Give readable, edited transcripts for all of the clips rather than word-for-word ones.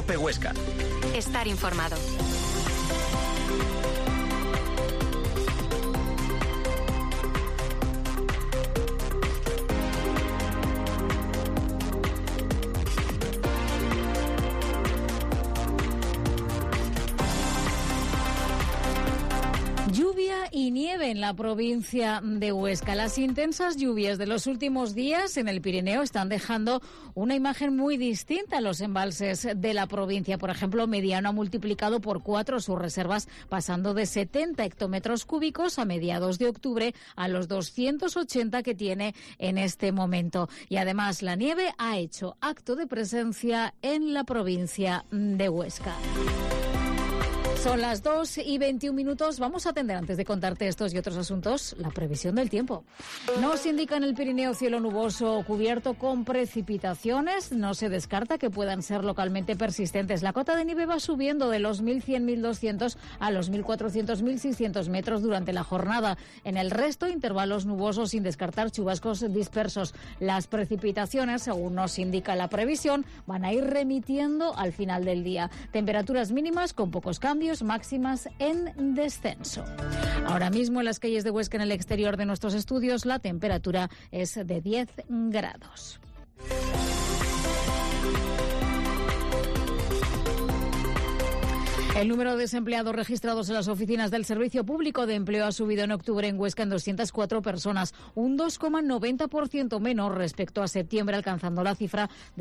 Cope Huesca. Estar informado. Lluvia y nieve en la provincia de Huesca. Las intensas lluvias de los últimos días en el Pirineo están dejando una imagen muy distinta a los embalses de la provincia. Por ejemplo, Mediano ha multiplicado por 4 sus reservas, pasando de 70 hectómetros cúbicos a mediados de octubre a los 280 que tiene en este momento. Y además la nieve ha hecho acto de presencia en la provincia de Huesca. Son las 2:21. Vamos a atender, antes de contarte estos y otros asuntos, la previsión del tiempo. Nos indica en el Pirineo cielo nuboso o cubierto con precipitaciones. No se descarta que puedan ser localmente persistentes. La cota de nieve va subiendo de los 1.100, 1.200 a los 1.400, 1.600 metros durante la jornada. En el resto, intervalos nubosos sin descartar chubascos dispersos. Las precipitaciones, según nos indica la previsión, van a ir remitiendo al final del día. Temperaturas mínimas con pocos cambios, máximas en descenso. Ahora mismo en las calles de Huesca, en el exterior de nuestros estudios, la temperatura es de 10 grados. El número de desempleados registrados en las oficinas del Servicio Público de Empleo ha subido en octubre en Huesca en 204 personas, un 2,90% menos respecto a septiembre, alcanzando la cifra de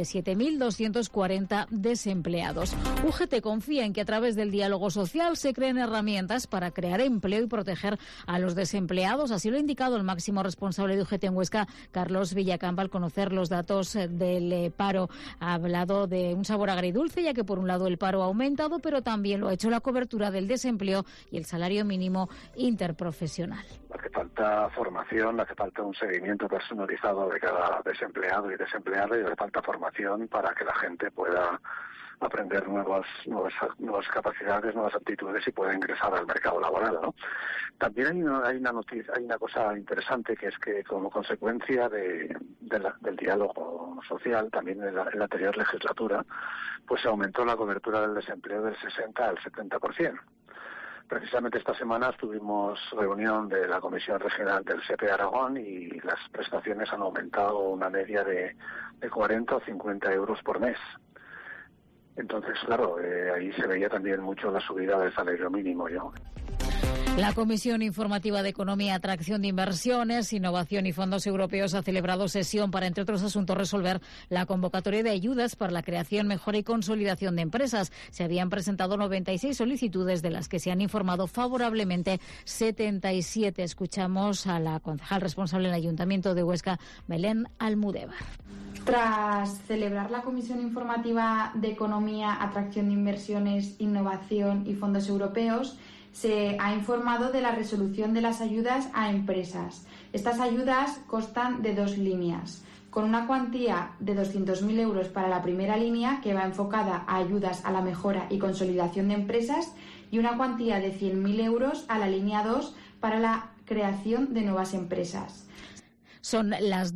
7.240 desempleados. UGT confía en que a través del diálogo social se creen herramientas para crear empleo y proteger a los desempleados. Así lo ha indicado el máximo responsable de UGT en Huesca, Carlos Villacampa, al conocer los datos del paro. Ha hablado de un sabor agridulce, ya que por un lado el paro ha aumentado, pero también lo ha hecho la cobertura del desempleo y el salario mínimo interprofesional. Hace falta formación, hace falta un seguimiento personalizado de cada desempleado y desempleada, y hace falta formación para que la gente pueda aprender nuevas capacidades, nuevas aptitudes y pueda ingresar al mercado laboral, ¿no? También hay una cosa interesante, que es que como consecuencia del diálogo social, también en la anterior legislatura, pues se aumentó la cobertura del desempleo del 60 al 70%. Precisamente esta semana tuvimos reunión de la Comisión Regional del SEPE Aragón y las prestaciones han aumentado una media de 40 o 50 euros por mes. Entonces, claro, ahí se veía también mucho la subida del salario mínimo, ¿no? La Comisión Informativa de Economía, Atracción de Inversiones, Innovación y Fondos Europeos ha celebrado sesión para, entre otros asuntos, resolver la convocatoria de ayudas para la creación, mejora y consolidación de empresas. Se habían presentado 96 solicitudes, de las que se han informado favorablemente 77. Escuchamos a la concejal responsable del Ayuntamiento de Huesca, Belén Almudévar. Tras celebrar la Comisión Informativa de Economía, Atracción de Inversiones, Innovación y Fondos Europeos, se ha informado de la resolución de las ayudas a empresas. Estas ayudas constan de 2 líneas, con una cuantía de 200.000 euros para la primera línea, que va enfocada a ayudas a la mejora y consolidación de empresas, y una cuantía de 100.000 euros a la línea 2 para la creación de nuevas empresas. Son las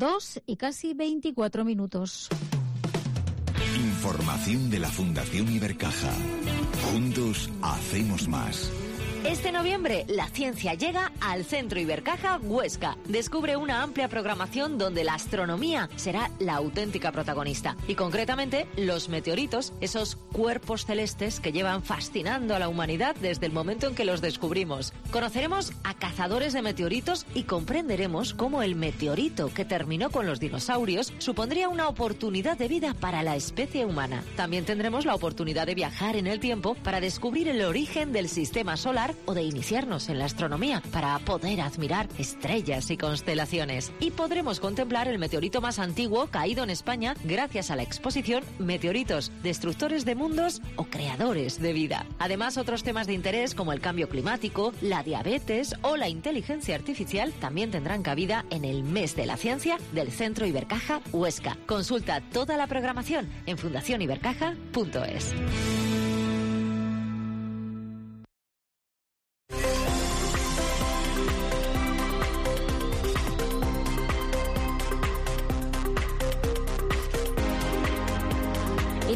2:24. Información de la Fundación Ibercaja. Juntos hacemos más. Este noviembre, la ciencia llega al Centro Ibercaja Huesca. Descubre una amplia programación donde la astronomía será la auténtica protagonista. Y concretamente, los meteoritos, esos cuerpos celestes que llevan fascinando a la humanidad desde el momento en que los descubrimos. Conoceremos a cazadores de meteoritos y comprenderemos cómo el meteorito que terminó con los dinosaurios supondría una oportunidad de vida para la especie humana. También tendremos la oportunidad de viajar en el tiempo para descubrir el origen del sistema solar o de iniciarnos en la astronomía para poder admirar estrellas y constelaciones. Y podremos contemplar el meteorito más antiguo caído en España gracias a la exposición Meteoritos, destructores de mundos o creadores de vida. Además, otros temas de interés como el cambio climático, la diabetes o la inteligencia artificial también tendrán cabida en el Mes de la Ciencia del Centro Ibercaja Huesca. Consulta toda la programación en fundacionibercaja.es.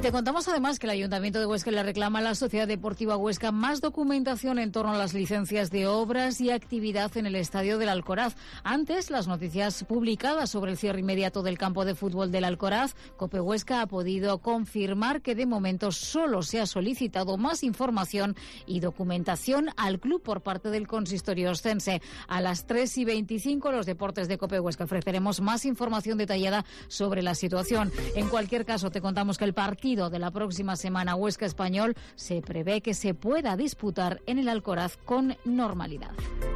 te contamos además que el Ayuntamiento de Huesca le reclama a la Sociedad Deportiva Huesca más documentación en torno a las licencias de obras y actividad en el Estadio del Alcoraz. Antes, las noticias publicadas sobre el cierre inmediato del campo de fútbol del Alcoraz, COPE Huesca ha podido confirmar que de momento solo se ha solicitado más información y documentación al club por parte del consistorio oscense. A las 3:25, los deportes de COPE Huesca ofreceremos más información detallada sobre la situación. En cualquier caso, te contamos que el partido de la próxima semana Huesca Español se prevé que se pueda disputar en el Alcoraz con normalidad.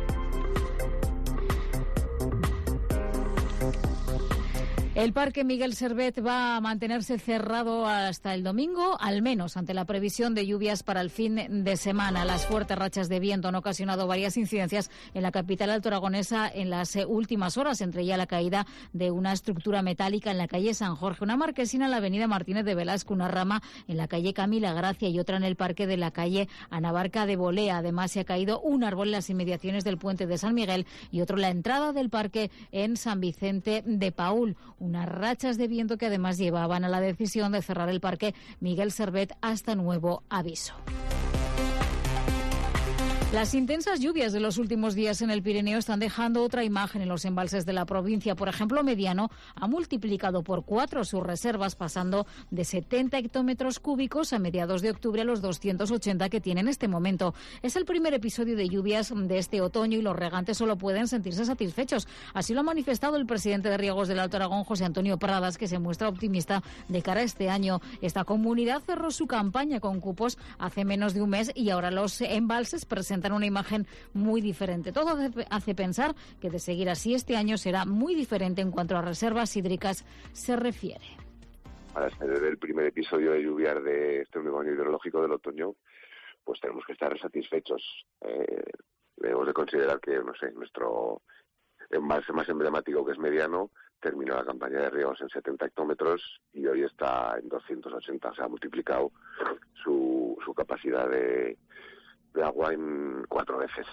El Parque Miguel Servet va a mantenerse cerrado hasta el domingo, al menos ante la previsión de lluvias para el fin de semana. Las fuertes rachas de viento han ocasionado varias incidencias en la capital altoaragonesa en las últimas horas, entre ellas la caída de una estructura metálica en la calle San Jorge, una marquesina en la avenida Martínez de Velasco, una rama en la calle Camila Gracia y otra en el parque de la calle Anabarca de Bolea. Además, se ha caído un árbol en las inmediaciones del puente de San Miguel y otro en la entrada del parque en San Vicente de Paúl. Unas rachas de viento que además llevaban a la decisión de cerrar el Parque Miguel Servet hasta nuevo aviso. Las intensas lluvias de los últimos días en el Pirineo están dejando otra imagen en los embalses de la provincia. Por ejemplo, Mediano ha multiplicado por 4 sus reservas, pasando de 70 hectómetros cúbicos a mediados de octubre a los 280 que tiene en este momento. Es el primer episodio de lluvias de este otoño y los regantes solo pueden sentirse satisfechos. Así lo ha manifestado el presidente de Riegos del Alto Aragón, José Antonio Pradas, que se muestra optimista de cara a este año. Esta comunidad cerró su campaña con cupos hace menos de un mes y ahora los embalses presentan una imagen muy diferente. Todo hace pensar que de seguir así este año será muy diferente en cuanto a reservas hídricas se refiere. Para ser el primer episodio de lluvias de este nuevo año hidrológico del otoño, pues tenemos que estar satisfechos. Debemos de considerar que, nuestro embalse más emblemático, que es Mediano, terminó la campaña de riegos en 70 hectómetros y hoy está en 280. Se ha multiplicado su capacidad de agua en 4 veces.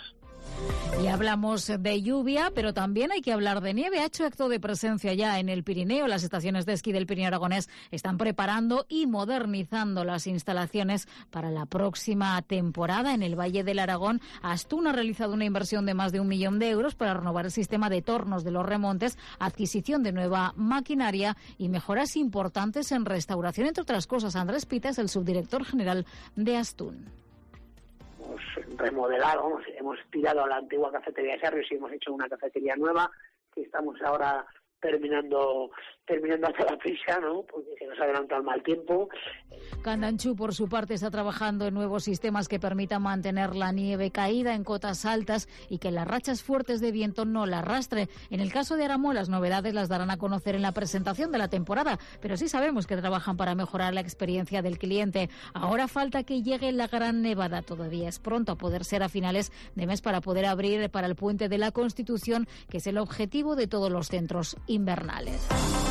Y hablamos de lluvia, pero también hay que hablar de nieve. Ha hecho acto de presencia ya en el Pirineo. Las estaciones de esquí del Pirineo aragonés están preparando y modernizando las instalaciones para la próxima temporada. En el Valle del Aragón, Astún ha realizado una inversión de más de 1 millón de euros para renovar el sistema de tornos de los remontes, adquisición de nueva maquinaria y mejoras importantes en restauración. Entre otras cosas, Andrés Pita es el subdirector general de Astún. Hemos remodelado, hemos tirado a la antigua cafetería de Sarrios y hemos hecho una cafetería nueva que estamos ahora terminando a toda prisa, ¿no? Porque se nos ha adelantado el mal tiempo. Candanchú, por su parte, está trabajando en nuevos sistemas que permitan mantener la nieve caída en cotas altas y que las rachas fuertes de viento no la arrastre. En el caso de Aramó, las novedades las darán a conocer en la presentación de la temporada, pero sí sabemos que trabajan para mejorar la experiencia del cliente. Ahora falta que llegue la gran nevada. Todavía es pronto, a poder ser a finales de mes, para poder abrir para el Puente de la Constitución, que es el objetivo de todos los centros invernales.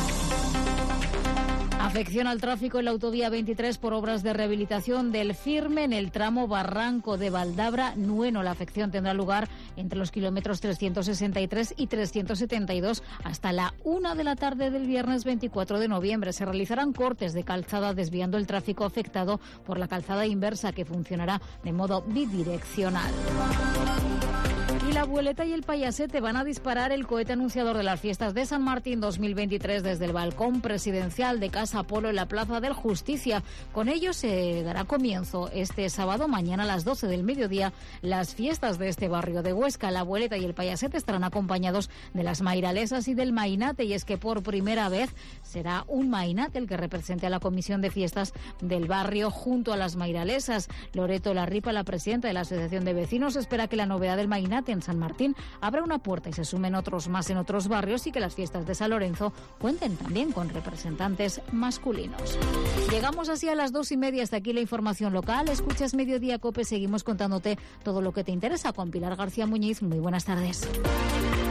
Afección al tráfico en la autovía 23 por obras de rehabilitación del Firme en el tramo Barranco de Valdabra-Nueno. La afección tendrá lugar entre los kilómetros 363 y 372 hasta la 1 de la tarde del viernes 24 de noviembre. Se realizarán cortes de calzada desviando el tráfico afectado por la calzada inversa, que funcionará de modo bidireccional. Y la abueleta y el payasete van a disparar el cohete anunciador de las fiestas de San Martín 2023 desde el balcón presidencial de Casa Polo en la Plaza del Justicia. Con ello se dará comienzo este sábado, mañana a las 12 del mediodía, las fiestas de este barrio de Huesca. La abueleta y el payasete estarán acompañados de las mairalesas y del mainate, y es que por primera vez será un mainate el que represente a la comisión de fiestas del barrio junto a las mairalesas. Loreto Larripa, la presidenta de la Asociación de Vecinos, espera que la novedad del mainate en San Martín abra una puerta y se sumen otros más en otros barrios, y que las fiestas de San Lorenzo cuenten también con representantes masculinos. Llegamos así a las 2:30. Hasta aquí la información local. Escuchas Mediodía Cope. Seguimos contándote todo lo que te interesa con Pilar García Muñiz. Muy buenas tardes.